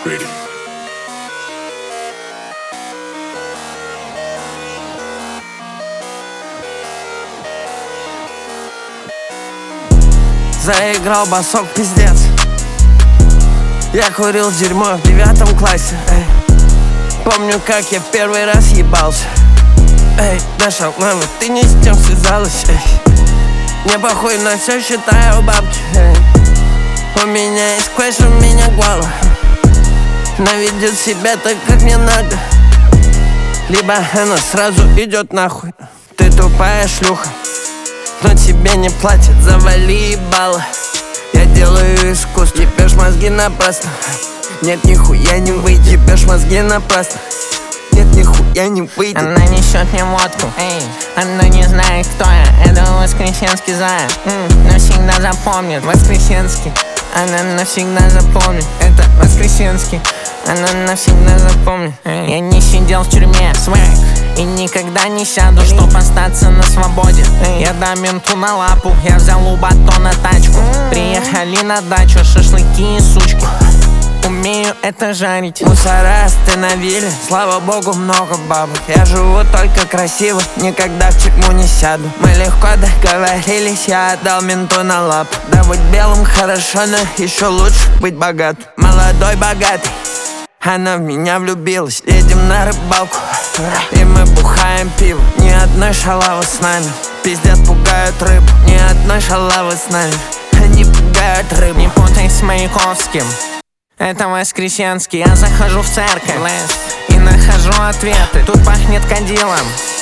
Ready. Заиграл басок, пиздец. Я курил дерьмо в 9 классе, эй. Помню, как я в первый раз ебался. Эй, Даша, мама, ты не с тем связалась, эй. Мне похуй на все, считаю бабки, эй. У меня есть квест, у меня гвала. Она ведет себя так, как мне надо. Либо она сразу идет нахуй. Ты тупая шлюха, но тебе не платят, завали ебало. Я делаю искусство, ебешь мозги напрасно. Нет, нихуя не выйдет, ебешь мозги напрасно. Нет, нихуя не выйдет. Она несет мне водку, эй. Она не знает, кто я. Это Воскресенский зая. Навсегда запомнит Воскресенский. Она навсегда запомнит. Это Воскресенский. Она навсегда запомнит. Я не сидел в тюрьме, свэк. И никогда не сяду, чтоб остаться на свободе. Я дам менту на лапу. Я взял у батона тачку. Приехали на дачу, шашлыки и сучки. Умею это жарить. Мусора остановили, слава богу, много бабок. Я живу только красиво, никогда в тюрьму не сяду. Мы легко договорились, я отдал менту на лап. Да быть белым хорошо, но еще лучше быть богат. Молодой, богатый, она в меня влюбилась. Едем на рыбалку, и мы бухаем пиво. Ни одной шалавы с нами, пиздят, пугают рыбу. Ни одной шалавы с нами, они пугают рыбу. Не путай с Маяковским, это Воскресенский. Я захожу в церковь и нахожу ответы. Тут пахнет кадилом,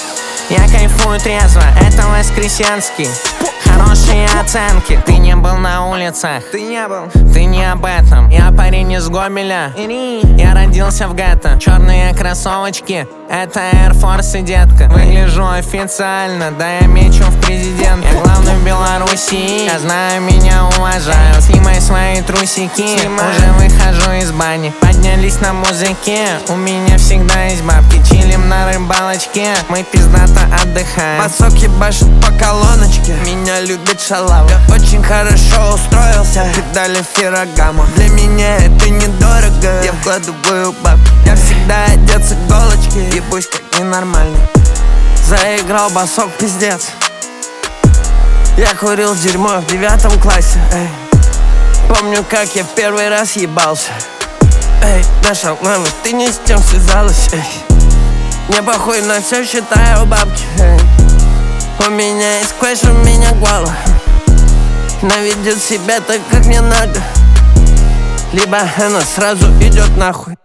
я кайфую трезво. Это Воскресенский, хорошие оценки. Ты не был на улицах, Ты не был, ты не об этом. Я парень из Гомеля, я родился в гетто. Черные кроссовочки, это Air Force, детка. Выгляжу официально, да я мечу в президент. Я главный в Беларуси, я знаю, меня уважают. Снимай свои трусики, уже выхожу из бани. Поднялись на музыке, у меня всегда есть бабки. Чилим на рыбалочке, мы пиздато отдыхаем. басок ебашит по колоночке, меня любит шалава. Я очень хорошо устроился, дали Феррагаму. Для меня это недорого, я вкладываю бабки. Я всегда одет с иголочки, ебусь как ненормальный. Заиграл басок, пиздец. Я курил дерьмо в 9 классе, эй. Помню, как я в первый раз ебался. Эй, Даша, мама, ты не с тем связалась, эй. Мне похуй на все, считаю бабки, эй. У меня есть квест, у меня гвала. Она ведет себя так, как мне надо. Либо она сразу идет нахуй.